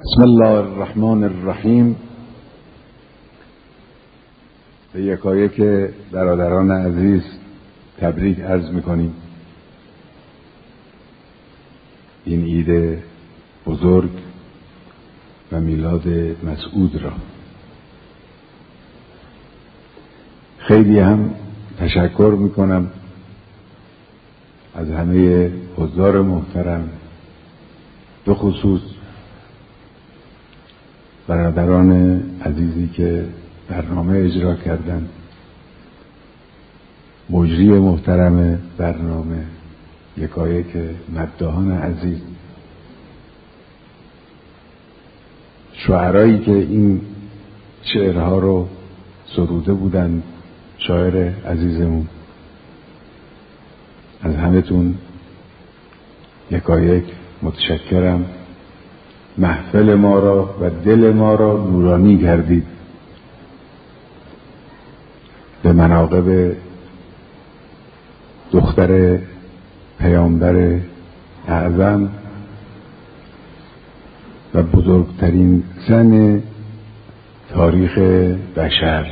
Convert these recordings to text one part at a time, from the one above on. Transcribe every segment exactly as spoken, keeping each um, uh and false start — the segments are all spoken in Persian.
بسم الله الرحمن الرحیم. به یکایک برادران عزیز تبریک عرض میکنیم این عید بزرگ و میلاد مسعود را. خیلی هم تشکر میکنم از همه حضار محترم، به خصوص برادران عزیزی که برنامه اجرا کردند، مجری محترم برنامه، یکایک مداحان عزیز، شاعرایی که این شعرها رو سروده بودند، شاعر عزیزمون، از همه‌تون یکایک متشکرم. محفل ما را و دل ما را نورانی کردید به مناقب دختر پیامبر اعظم و بزرگترین زن تاریخ بشر.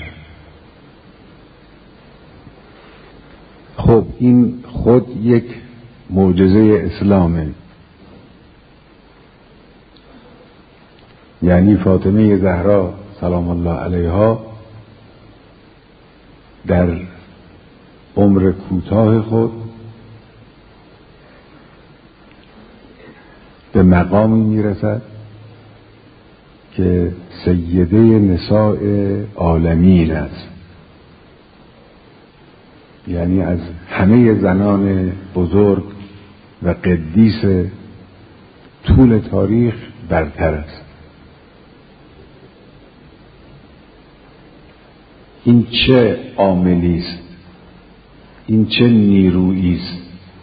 خب این خود یک معجزه اسلامه، یعنی فاطمه زهرا سلام الله علیها در عمر کوتاه خود به مقامی میرسد که سیده نساء عالمین است، یعنی از همه زنان بزرگ و قدیس طول تاریخ برتر است. این چه عاملی است، این چه نیرویی است،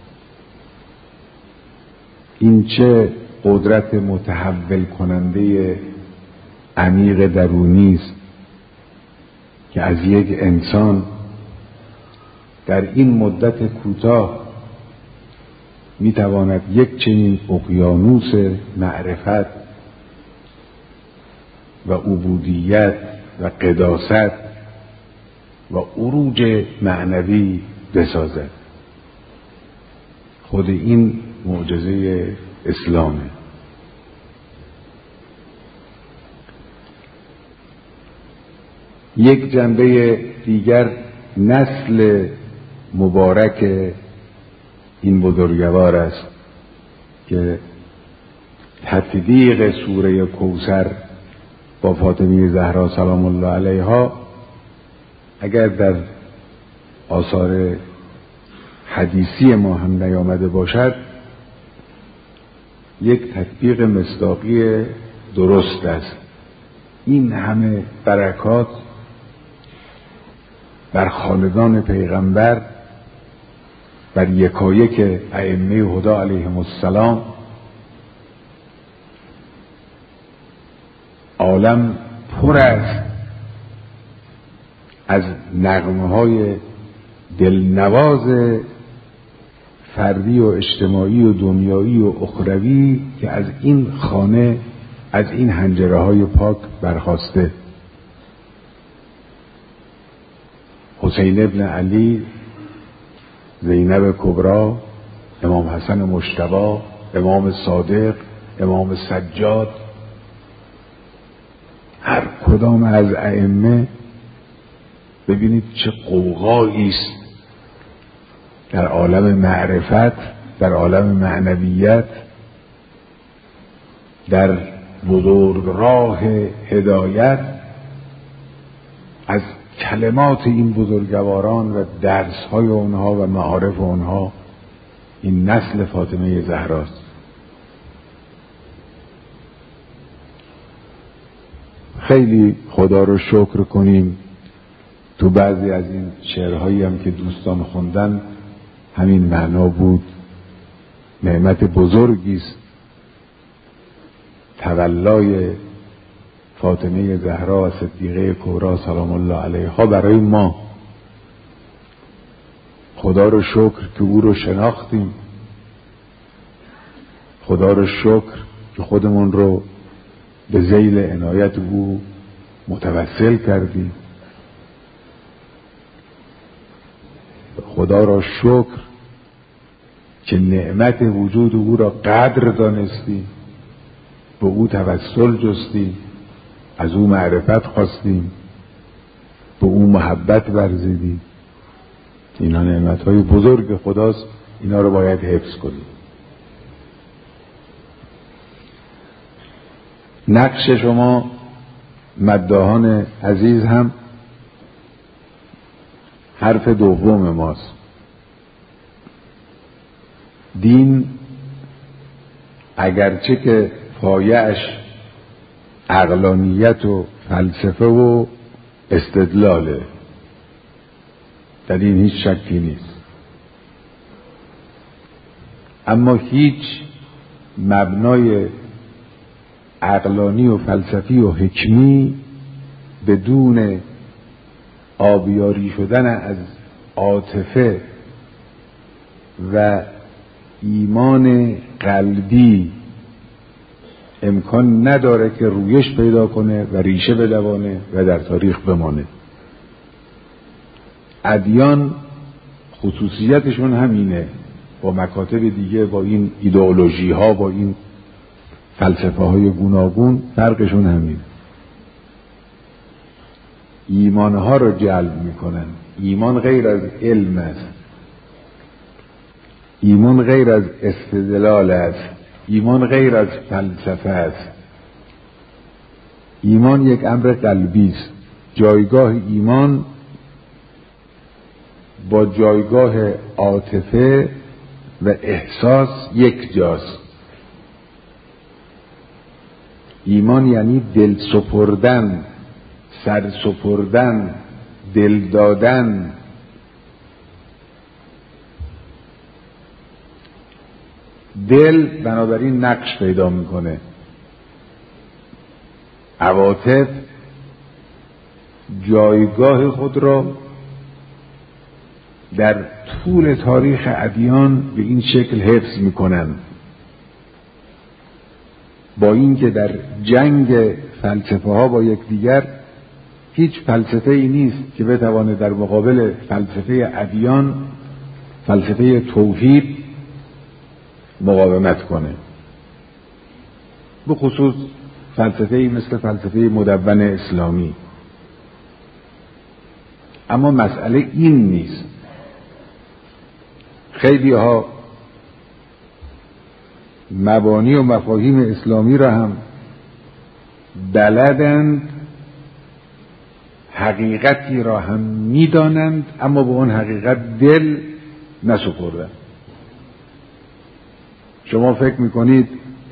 این چه قدرت متحول کننده عمیق درونی است که از یک انسان در این مدت کوتاه میتواند یک چنین اقیانوس معرفت و عبودیت و قداست و عروج معنوی بسازد. خود این معجزه اسلامه. یک جنبه دیگر نسل مبارک این بزرگوار است که تطبیق سوره کوثر با فاطمه زهرا سلام الله علیها اگر در آثار حدیثی ما هم نیامده باشد، یک تطبیق مصداقی درست است. این همه برکات بر خالدان پیغمبر، بر یکایک ائمه هدی علیهم السلام، عالم پر است از نغمه های دلنواز فردی و اجتماعی و دنیایی و اخروی که از این خانه، از این حنجره های پاک برخاسته. حسین ابن علی، زینب کبری، امام حسن مجتبی، امام صادق، امام سجاد، هر کدام از ائمه ببینید چه قوقایی است در عالم معرفت، در عالم معنویت، در بزرگ راه هدایت، از کلمات این بزرگواران و درس‌های اونها و معارف اونها. این نسل فاطمه زهراست. خیلی خدا رو شکر کنیم. تو بعضی از این شعرهایی هم که دوستان خوندن همین معنا بود. نعمت بزرگی است تولای فاطمه زهرا و صدیقه کبری سلام الله علیها برای ما. خدا رو شکر که او رو شناختیم، خدا رو شکر که خودمون رو به ذیل عنایت او متوسل کردیم. خدا را شکر که نعمت وجود او را قدر دانستیم، به او توسل جستیم، از او معرفت خواستیم، به او محبت ورزیدیم. اینا نعمتهای بزرگ خداست، اینا رو باید حفظ کنیم. نقش شما مداحان عزیز هم حرف دوم ماست. دین اگرچه که پایه‌اش عقلانیت و فلسفه و استدلاله، در این هیچ شکی نیست، اما هیچ مبنای عقلانی و فلسفی و حکمی بدون آبیاری شدن از عاطفه و ایمان قلبی امکان نداره که رویش پیدا کنه و ریشه بدوانه و در تاریخ بمانه. ادیان خصوصیتشون همینه، با مکاتب دیگه، با این ایدئولوژی ها، با این فلسفه های گوناگون، فرقشون همینه. ایمان ها رو جلب میکنن. ایمان غیر از علم است، ایمان غیر از استدلال است، ایمان غیر از فلسفه است. ایمان یک امر قلبی است. جایگاه ایمان با جایگاه عاطفه و احساس یک جاست. ایمان یعنی دل سپردن، سر سپردن، دل دادن. دل بنابراین نقش پیدا میکنه. عواطف جایگاه خود را در طول تاریخ ادیان به این شکل حفظ میکنن، با اینکه در جنگ فلسفه ها با یکدیگر هیچ فلسفه ای نیست که بتواند در مقابل فلسفه ادیان، فلسفه توحید، مقاومت کنه. به خصوص فلسفه ای مثل فلسفه مدون اسلامی. اما مسئله این نیست. خیلی ها مبانی و مفاهیم اسلامی را هم بلدند، حقیقتی را هم میدانند، اما به اون حقیقت دل نسپردند. شما فکر میکنید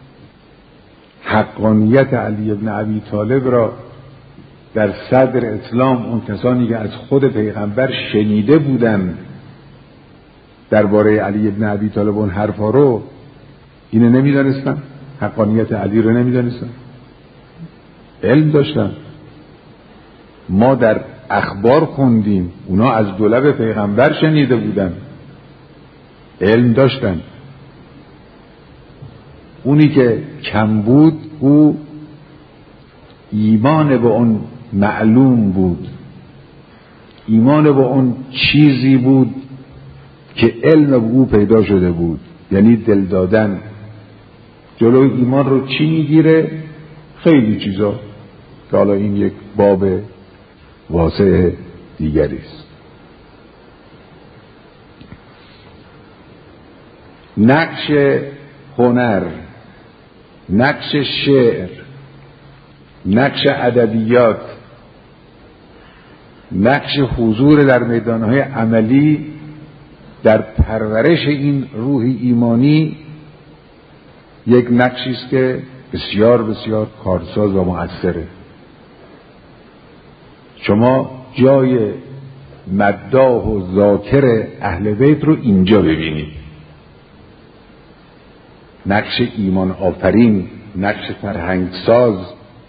حقانیت علی ابن ابی طالب را در صدر اسلام اون کسانی که از خود پیغمبر شنیده بودند درباره علی ابن ابی طالب اون حرفا رو، اینه نمیدانستن؟ حقانیت علی رو نمیدانستن؟ علم داشتن. ما در اخبار خوندیم، اونا از دو لب پیغمبر شنیده بودن، علم داشتن. اونی که کم بود او ایمان به اون معلوم بود، ایمان به اون چیزی بود که علم به او پیدا شده بود، یعنی دل دادن. جلوی ایمان رو چی میگیره؟ خیلی چیزا که حالا این یک باب واسع دیگری است. نقش هنر، نقش شعر، نقش ادبیات، نقش حضور در میدانهای عملی در پرورش این روح ایمانی یک نقشی است که بسیار بسیار کارساز و مؤثره. شما جای مداح و ذاکر اهل بیت رو اینجا ببینید. نقش ایمان آفرین، نقش فرهنگ ساز،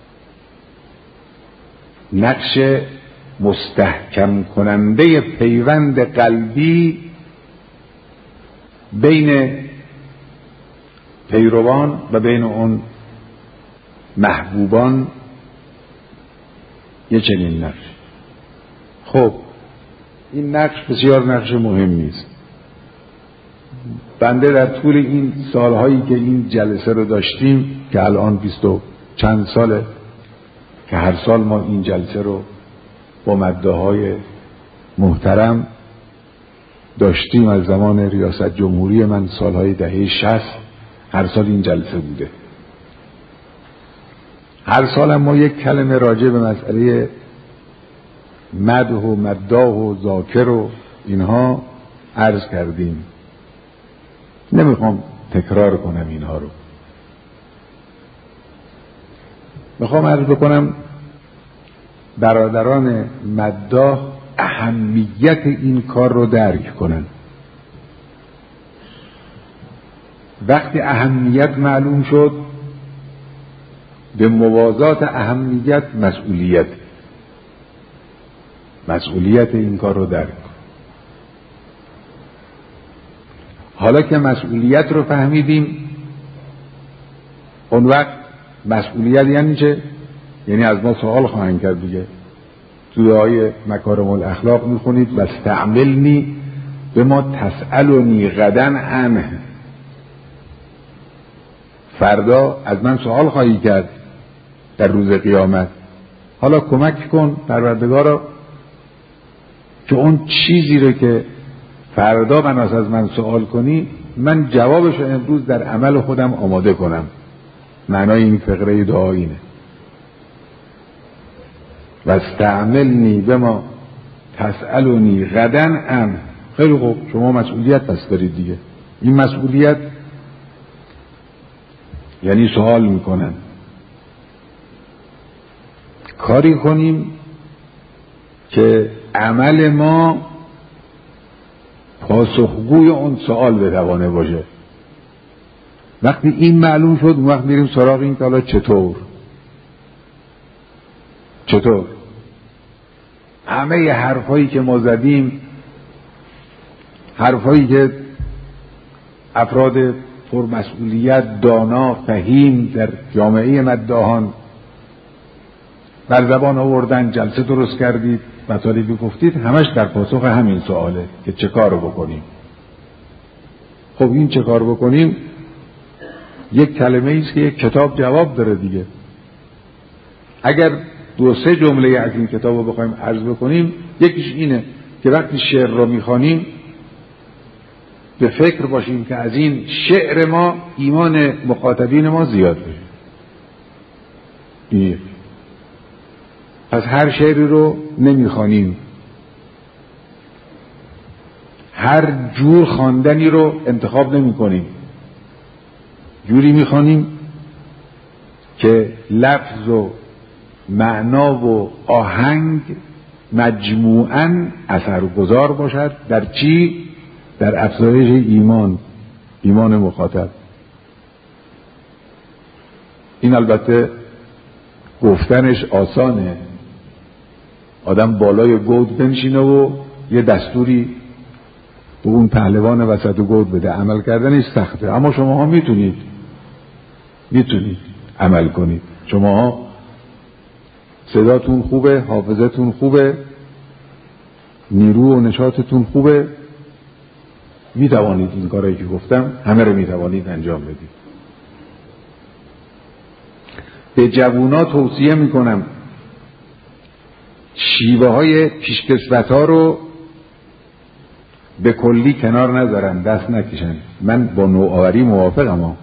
نقش مستحکم کننده پیوند قلبی بین پیروان و بین اون محبوبان یه چنین نقش. خب این نقش بسیار نقش مهمی است. بنده در طول این سالهایی که این جلسه رو داشتیم که الان بیست و چند ساله که هر سال ما این جلسه رو با مداح‌های محترم داشتیم، از زمان ریاست جمهوری من سالهای دهه شصت هر سال این جلسه بوده. هر سال هم ما یک کلمه راجع به مسئله مدح و مداح و ذاکر و اینها عرض کردیم. نمیخوام تکرار کنم اینها رو. میخوام عرض بکنم برادران مداح اهمیت این کار رو درک کنن. وقتی اهمیت معلوم شد، به موازات اهمیت مسئولیت مسئولیت این کار رو درک کن. حالا که مسئولیت رو فهمیدیم، اون وقت مسئولیت یعنی چه؟ یعنی از ما سوال خواهند کرد دیگه. تو دعای مکارم الاخلاق میخونید واستعملنی به ما تسألنی غدا عنه. فردا از من سوال خواهی کرد در روز قیامت. حالا کمک کن پروردگارا که اون چیزی رو که فردا مناس از من سوال کنی من جوابش رو امروز در عمل خودم آماده کنم. معنای این فقره دعا اینه. واستعملنی بما تسألنی غدا عنه. خیلی خوب، شما مسئولیت پس دارید دیگه. این مسئولیت یعنی سوال میکنن. کاری کنیم که عمل ما پاسخگوی اون سوال بتوانه باشه. وقتی این معلوم شد، اون وقت میریم سراغ این که حالا چطور چطور همه حرفایی که ما زدیم، حرفایی که افراد پرمسئولیت، دانا، فهیم در جامعه مداحان بر زبان آوردن، جلسه درست کردید، مطالبی گفتید، همش در پاسخ همین سواله که چه کار بکنیم. خب این چه کار بکنیم یک کلمه ایست که یک کتاب جواب داره دیگه. اگر دو سه جمله از این کتاب رو بخوایم عرض بکنیم، یکیش اینه که وقتی شعر رو میخوانیم به فکر باشیم که از این شعر ما ایمان مخاطبین ما زیاد بشه. این پس هر شعری رو نمیخوانیم، هر جور خواندنی رو انتخاب نمی کنیم. جوری میخوانیم که لفظ و معنا و آهنگ مجموعاً اثرگذار باشد در چی؟ در افزایش ایمان ایمان مخاطب. این البته گفتنش آسانه، آدم بالای گود بنشینه و یه دستوری به اون پهلوان وسط گود بده. عمل کردنش سخته، اما شماها میتونید میتونید عمل کنید. شماها صداتون خوبه، حافظتون خوبه، نیرو و نشاطتون خوبه، میتوانید این کارهایی که گفتم همه رو میتوانید انجام بدید. به جوونا توصیه میکنم شیوه های پیشکسوت ها رو به کلی کنار نذارن، دست نکشن. من با نوآوری موافقم ها.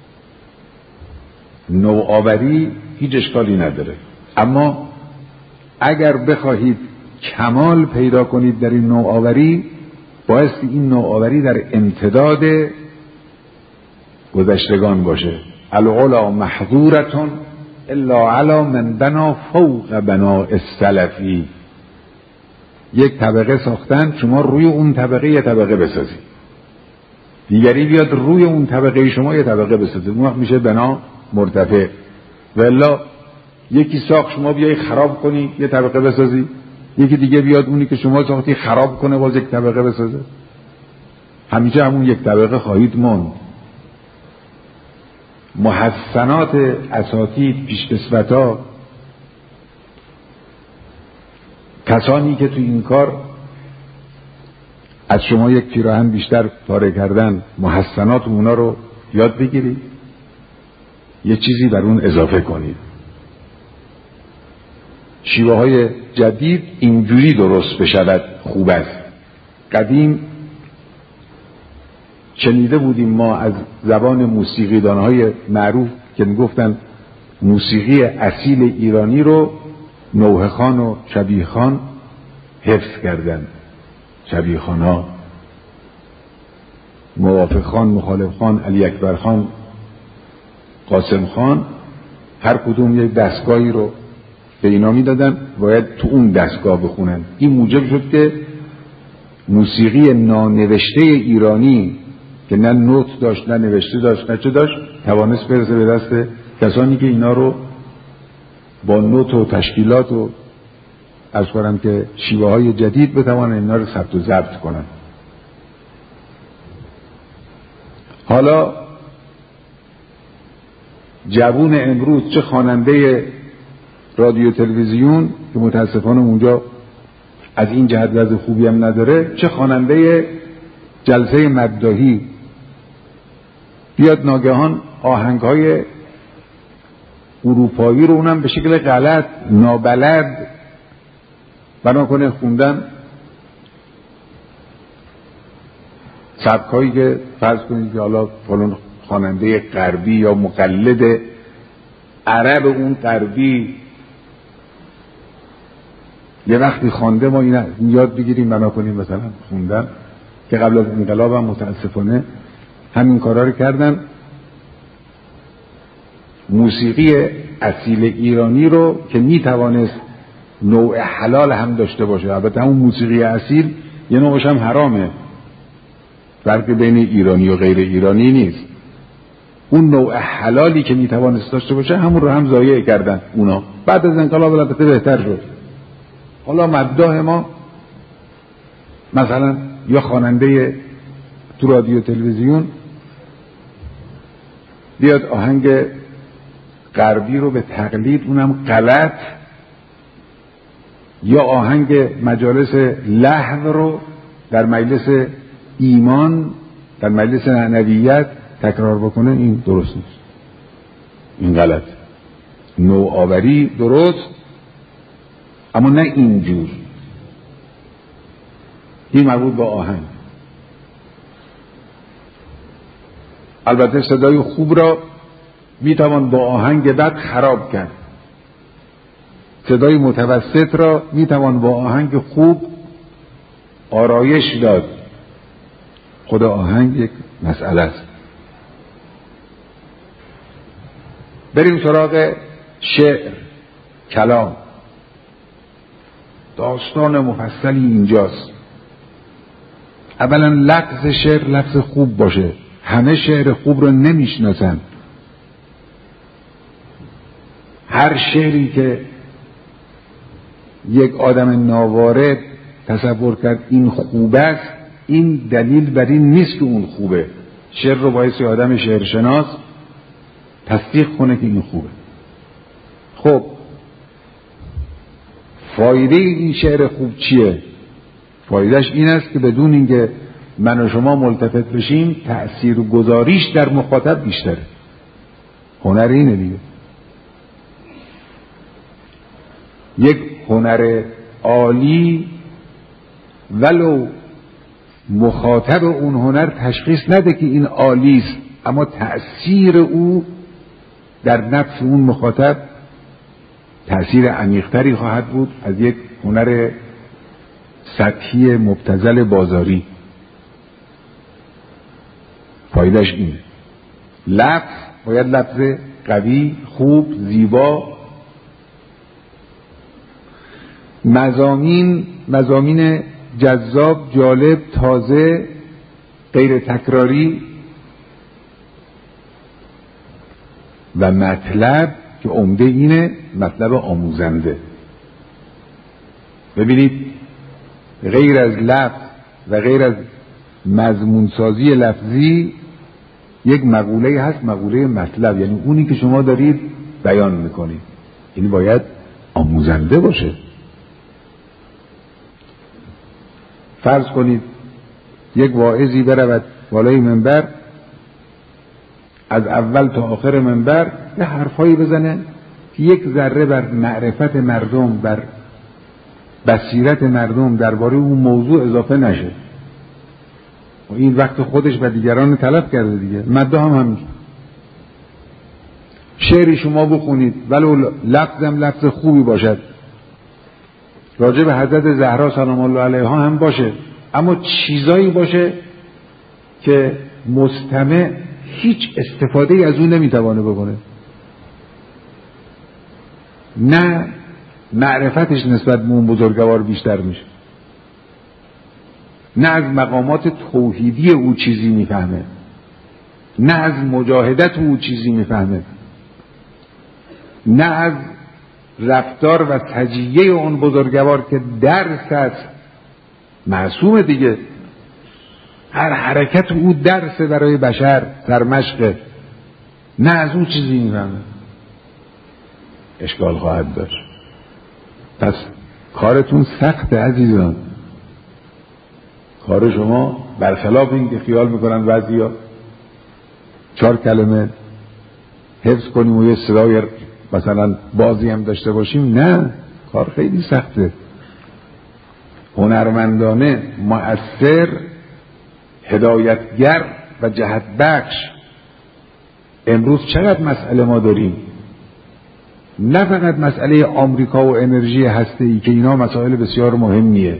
نوآوری هیچ اشکالی نداره، اما اگر بخواهید کمال پیدا کنید در این نوآوری، بایستی این نوآوری در امتداد گذشتگان باشه. العلا محظورتون الا علی من بنا فوق بنا السلفی. یک طبقه ساختن، شما روی اون طبقه یه طبقه بسازید، دیگری بیاد روی اون طبقه شما یه طبقه بسازید، اون وقت میشه بنا مرتفع. والا یکی ساخت، شما بیای خراب کنی یه طبقه بسازی، یکی دیگه بیاد اونی که شما ساختی خراب کنه باز یک طبقه بسازه، همیشه همون یک طبقه خواهید موند. محسنات اساتید، پیشکسوتا، کسانی که تو این کار از شما یک پیراهن بیشتر پاره کردن، محسنات اونا رو یاد بگیرید، یه چیزی بر اون اضافه کنید. شیوه های جدید اینجوری درست بشود خوب است. قدیم شنیده بودیم ما از زبان موسیقیدانهای معروف که میگفتن موسیقی اصیل ایرانی رو نوحه خان و شبیه خان حفظ کردن. شبیه خان ها، موافق خان، مخالف خان، علی اکبر خان، قاسم خان، هر کدوم یک دستگاهی رو به اینا میدادن، باید تو اون دستگاه بخونن. این موجب شد که موسیقی نانوشته ایرانی که نه نوت داشت، نه نوشته داشت، نه چه داشت، توانست برسه به دست کسانی که اینا رو با نوت و تشکیلات و از کنم که شیوه های جدید بتوانن اینا رو ثبت و ضبط کنن. حالا جوون امروز چه خواننده رادیو تلویزیون که متاسفانه اونجا از این جهت وضع خوبی هم نداره، چه خواننده جلسه مداحی بیاد ناگهان آهنگ‌های اروپایی رو اونم به شکل غلط، نابلد بنا کنه خوندن، سبکایی که فرض کنید که حالا فلان خواننده غربی یا مقلد عرب اون غربی یه وقتی خوانده ما این یاد بگیریم بنا کنیم مثلا خوندن، که قبل از انقلاب هم متاسفانه همین کارا رو کردن. موسیقی اصیل ایرانی رو که میتوانست نوع حلال هم داشته باشه، البته همون موسیقی اصیل یه نوعش هم حرامه، فرق بین ایرانی و غیر ایرانی نیست، اون نوع حلالی که میتوانست داشته باشه همون رو هم ضایع کردن اونا. بعد از انقلاب البته بهتر شد. حالا مداح ما مثلا یا خواننده تو رادیو تلویزیون بیاد آهنگ غربی رو به تقلید، اونم غلط، یا آهنگ مجالس لهو رو در مجلس ایمان، در مجلس معنویت تکرار بکنه، این درست نیست، این غلط. نوآوری درست، اما نه اینجور. این مربوط به آهنگ. البته صدای خوب را میتوان با آهنگ بد خراب کرد، صدای متوسط را میتوان با آهنگ خوب آرایش داد. خود آهنگ یک مسئله است. بریم سراغ شعر، کلام. داستان مفصلی اینجاست. اولا لفظ شعر لفظ خوب باشه. همه شعر خوب رو نمیشناسن. هر شعری که یک آدم ناوارد تصور کرد این خوب است، این دلیل بر این نیست که اون خوبه. شعر رو باید یه آدم شعرشناس تصدیق کنه که این خوبه. خب فایده این شعر خوب چیه؟ فایدهش این است که بدون اینکه من و شما ملتفت بشیم تأثیر گذاریش در مخاطب بیشتره. هنر اینه دیگه. یک هنر عالی ولو مخاطب اون هنر تشخیص نده که این عالی است، اما تأثیر او در نفس اون مخاطب تأثیر عمیق‌تری خواهد بود از یک هنر سطحی مبتذل بازاری. فایدهش اینه. لفظ باید لفظ قوی، خوب، زیبا. مضامین مضامین جذاب، جالب، تازه، غیر تکراری. و مطلب که عمده اینه، مطلب آموزنده. ببینید غیر از لفظ و غیر از مضمون سازی لفظی یک مقوله هست، مقوله مطلب، یعنی اونی که شما دارید بیان میکنید، این باید آموزنده باشه. فرض کنید یک واعظی برود بالای منبر، از اول تا آخر منبر یه حرفایی بزنه که یک ذره بر معرفت مردم، بر بصیرت مردم درباره اون موضوع اضافه نشه. و این وقت خودش و دیگران تلف کرده دیگه. مده هم همینجور. شعری شما بخونید ولو لفظم لفظ خوبی باشد، راجع به حضرت زهرا سلام الله علیها هم باشه، اما چیزایی باشه که مستمع هیچ استفاده از اون نمیتوانه بکنه، نه معرفتش نسبت به اون بزرگوار بیشتر میشه، نه از مقامات توحیدی او چیزی میفهمه، نه از مجاهدت او چیزی میفهمه، نه از رفتار و سجیه اون بزرگوار که درس است، معصوم دیگه، هر حرکت او درس برای بشر، سرمشقه، نه از اون چیزی میفهمه. اشکال خواهد داشت. پس کارتون سخته عزیزان. کار شما برخلاف این که خیال میکنن بعضیا چهار کلمه حفظ کنیم و یه صدای مثلا بازی هم داشته باشیم، نه، کار خیلی سخته. هنرمندانه، مؤثر، هدایتگر و جهت بخش. امروز چقدر مسئله ما داریم، نه فقط مسئله آمریکا و انرژی هسته‌ای که اینا مسائل بسیار مهمیه.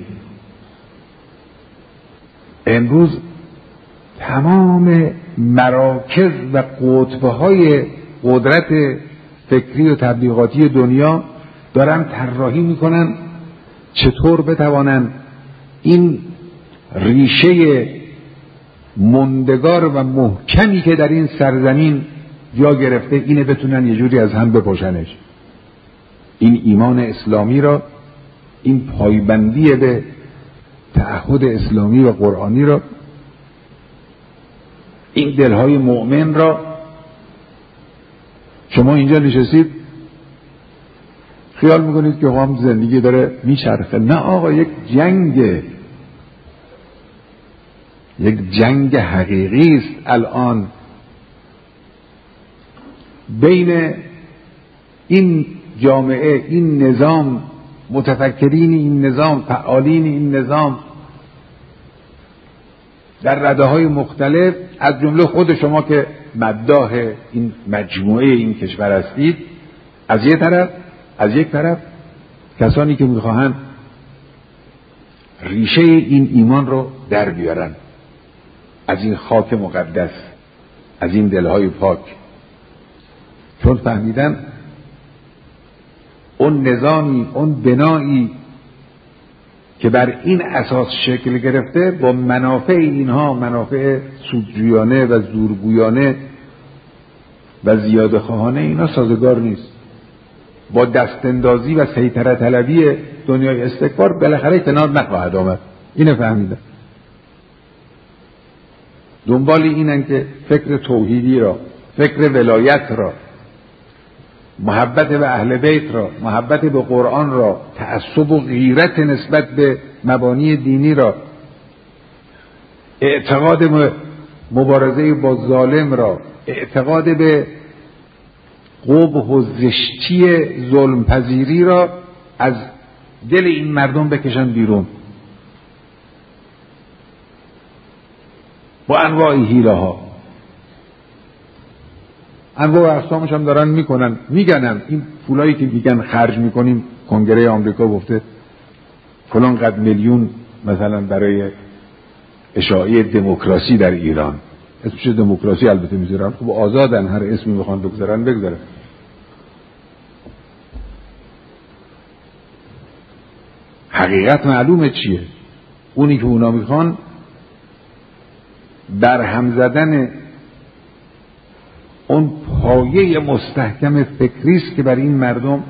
امروز تمام مراکز و قطب‌های قدرت فکری و تبلیغاتی دنیا دارن طراحی میکنن چطور بتوانن این ریشه مندگار و محکمی که در این سرزمین جا گرفته اینه بتونن یه جوری از هم بپاشنش. این ایمان اسلامی را، این پایبندی به تعهد اسلامی و قرآنی را، این دلهای مؤمن را. شما اینجا نشستید خیال میکنید که هم زندگی داره میچرخه. نه آقا، یک جنگه، یک جنگ حقیقی است الان بین این جامعه، این نظام، متفکرین این نظام، فعالین این نظام در رده‌های مختلف، از جمله خود شما که مداح این مجموعه این کشور هستید، از یک طرف از یک طرف کسانی که میخواهند ریشه این ایمان رو در بیارن از این خاک مقدس، از این دلهای پاک، چون فهمیدن اون نظامی، اون بنایی که بر این اساس شکل گرفته با منافع اینها، منافع سودجویانه و زورگویانه و زیاده خواهانه اینا سازگار نیست. با دستاندازی و سیطره طلبی دنیای استکبار بالاخره کنار نخواهد آمد. اینو فهمیدن. دنبال اینن که فکر توحیدی را، فکر ولایت را، محبت به اهل بیت را، محبت به قرآن را، تعصب و غیرت نسبت به مبانی دینی را، اعتقاد مبارزه با ظالم را، اعتقاد به قبح و زشتی ظلم پذیری را از دل این مردم بکشن بیرون با انواع حیله ها. انواع اقسامش هم دارن میکنن. میگنم این پولایی که میگن خرج میکنیم، کنگره آمریکا گفته فلان قد میلیون مثلا برای اشاعه دموکراسی در ایران، اسمش دموکراسی البته میذارن، خب آزادن، هر اسمی میخوان بگذارن بگذارن. حقیقت معلومه چیه. اونی که اونا میخوان برهم زدن اون پایه مستحکم فکری است که بر این مردم،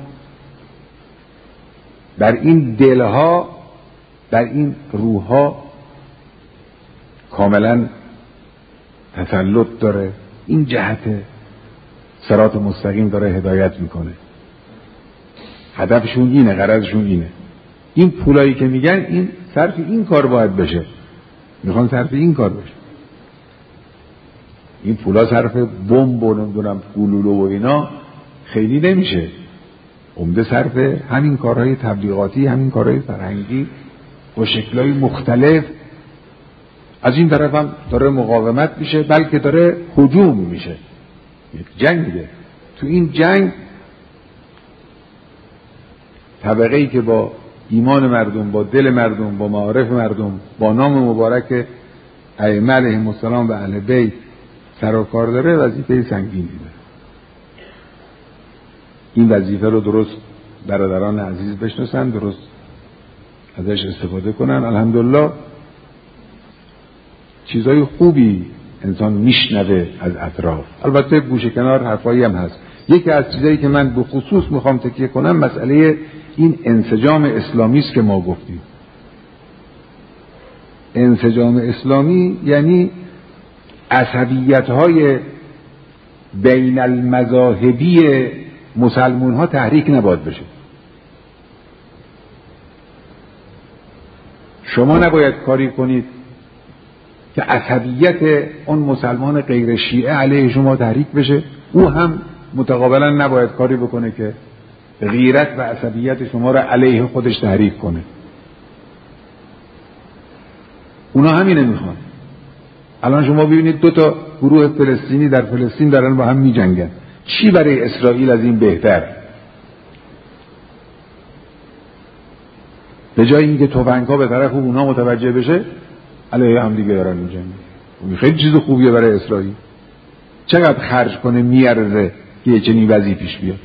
بر این دلها، بر این روحها کاملا تسلط داره این جهت صراط مستقیم داره هدایت میکنه. هدفشون اینه، غرضشون اینه. این پولایی که میگن این صرف این کار باید بشه، میخوان صرف این کار بشه. این پولا صرف بمب و نمیدونم گلوله و اینا خیلی نمیشه. عمده صرف همین کارهای تبلیغاتی، همین کارهای فرهنگی با شکل‌های مختلف. از این طرف هم داره مقاومت میشه، بلکه داره هجوم میشه. یک جنگه. تو این جنگ طبقه‌ای که با ایمان مردم، با دل مردم، با معارف مردم، با نام مبارک ائمه علیهم السلام و اهل بیت سر و کار داره، وظیفه سنگین دیده. این وظیفه رو درست برادران عزیز بشناسن، درست ازش استفاده کنن. الحمدلله چیزای خوبی انسان میشنوه از اطراف. البته گوشه کنار حرفایی هم هست. یکی از چیزایی که من به خصوص میخوام تکیه کنم مسئله این انسجام اسلامی است که ما گفتیم. انسجام اسلامی یعنی عصبیت‌های بین المذاهبی مسلمان ها تحریک نباید بشه. شما نباید کاری کنید که عصبیت اون مسلمان غیر شیعه علیه شما تحریک بشه، او هم متقابلا نباید کاری بکنه که غیرت و عصبیت شما را علیه خودش تحریک کنه. اونا همینه میخوان. الان شما ببینید دو تا گروه فلسطینی در فلسطین دارن با هم میجنگن. چی برای اسرائیل از این بهتر؟ به جای اینکه تفنگ‌ها به طرف اونا متوجه بشه، علیه هم دیگه دارن میجنگن. خیلی چیز خوبیه برای اسرائیل. چقدر خرج کنه میارزه که یه چنین وضعی پیش بیاد.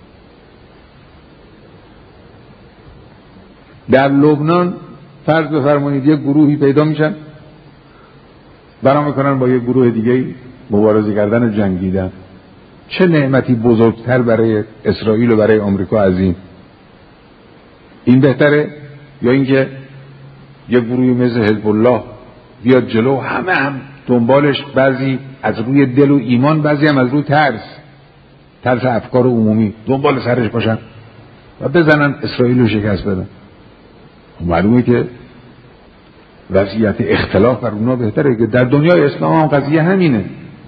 در لبنان فرض بفرمایید یک گروهی پیدا میشن، برام میکنن با یک گروه دیگه مبارزه کردن و جنگیدن. چه نعمتی بزرگتر برای اسرائیل و برای آمریکا از این؟ این بهتره یا اینکه یک گروهی مثل حزب الله بیاد جلو، همه هم دنبالش، بعضی از روی دل و ایمان، بعضی هم از روی ترس ترس افکار عمومی دنبال سرش باشن و بزنن اسرائیل رو شکست بدن؟ معلومه که وضعیت اختلاف بر اونا بهتره. که در دنیای اسلام هم قضیه همینه.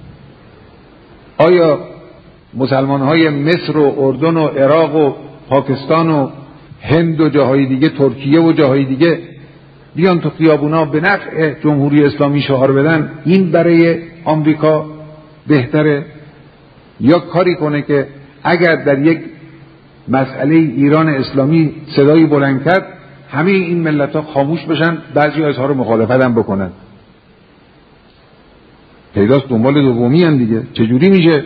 آیا مسلمان های مصر و اردن و عراق و پاکستان و هند و جاهای دیگه، ترکیه و جاهای دیگه بیان تو خیابونا به نفع جمهوری اسلامی شعار بدن، این برای آمریکا بهتره؟ یا کاری کنه که اگر در یک مسئله ایران اسلامی صدایی بلند کرد همه این ملت ها خاموش بشن، بعضی ها اظهار مخالفت هم بکنن؟ پیداست دنبال دومی هم دیگه. چجوری میشه؟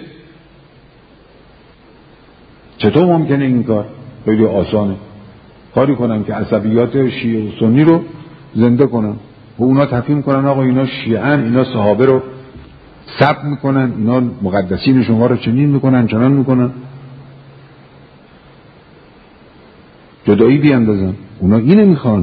چطور ممکنه این کار؟ خیلی آسانه. کاری کنن که عصبیات شیعه و سنی رو زنده کنن و اونا تفهیم کنن آقا اینا شیعه‌ان، اینا صحابه رو سب میکنن، اینا مقدسین شما رو چنین میکنن چنان میکنن، جدایی بیاندازن. اونا اینه میخوان.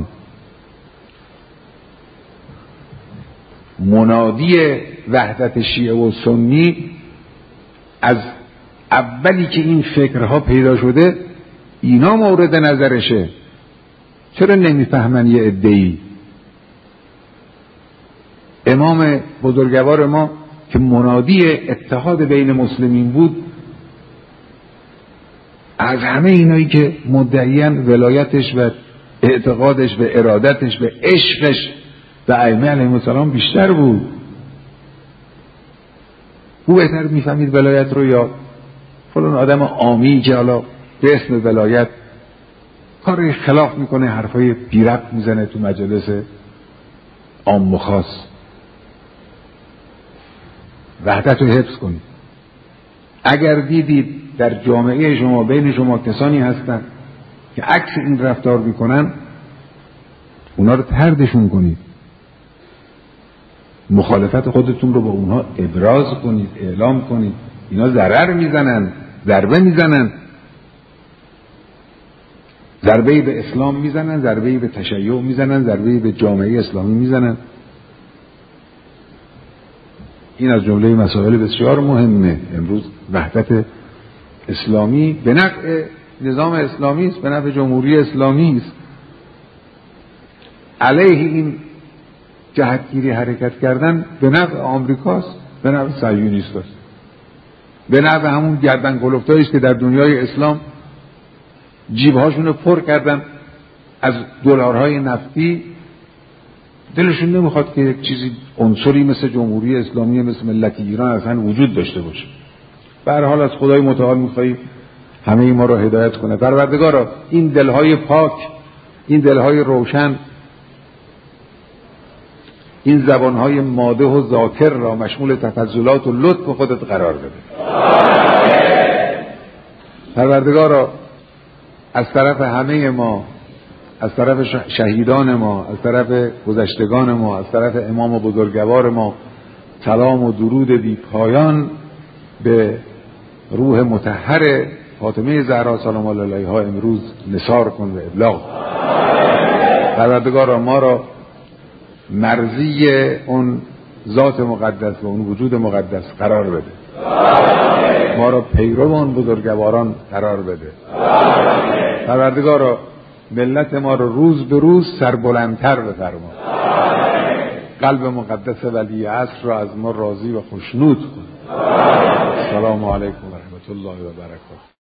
منادی وحدت شیعه و سنی از اولی که این فکرها پیدا شده اینا مورد نظرشه. چرا نمیفهمن یه عده‌ای؟ امام بزرگوار ما که منادی اتحاد بین مسلمین بود، از همه اینایی که مدعیان ولایتش و اعتقادش و ارادتش و عشقش به ائمه علیهم السلام بیشتر بود. او بهتر میفهمید ولایت رو یا فلان آدم عامی که حالا به اسم ولایت کار خلاف میکنه، حرفای بی ربط میزنه تو مجلس عام و خاص. وحدت رو حفظ کنید. اگر دیدید در جامعه شما بین شما کسانی هستن که عکس این رفتار میکنن، اونا رو طردشون کنید. مخالفت خودتون رو با اونها ابراز کنید، اعلام کنید. اینا ضرر میزنن، ضربه میزنن، ضربه‌ای به اسلام میزنن، ضربه‌ای به تشیع میزنن، ضربه‌ای به جامعه اسلامی میزنن. این از جمله مسائل بسیار مهمه. امروز وحدت اسلامی به نفع نظام اسلامی است، به نفع جمهوری اسلامی است. علیه این جهتگیری حرکت کردن به نفع آمریکاست، به نفع صهیونیست است، به نفع همون گردن کلفتایی است که در دنیای اسلام جیبهاشون پر کردن از دلارهای نفتی. دلشون نمیخواد که یک چیزی عنصری مثل جمهوری اسلامی، مثل ملت ایران اصلا وجود داشته باشه. به هر حال از خدای متعال میخواییم همه ما را هدایت کنه. پروردگارا این دلهای پاک، این دلهای روشن، این زبانهای ماده و ذاکر را مشمول تفضلات و لطف خودت قرار بده. پروردگارا از طرف همه ما، از طرف شهیدان ما، از طرف گذشتگان ما، از طرف امام و بزرگوار ما سلام و درود بی پایان به روح مطهر فاطمه زهرا سلام الله علیها امروز نثار کن و ابلاغ. پروردگارا ما را مرضی اون ذات مقدس و اون وجود مقدس قرار بده. ما را پیرو اون بزرگواران قرار بده. پروردگارا ملت ما را روز به روز سربلندتر بفرما. قلب مقدس ولی عصر را از ما راضی و خوشنود کن. السلام علیکم و رحمت الله و برکاته.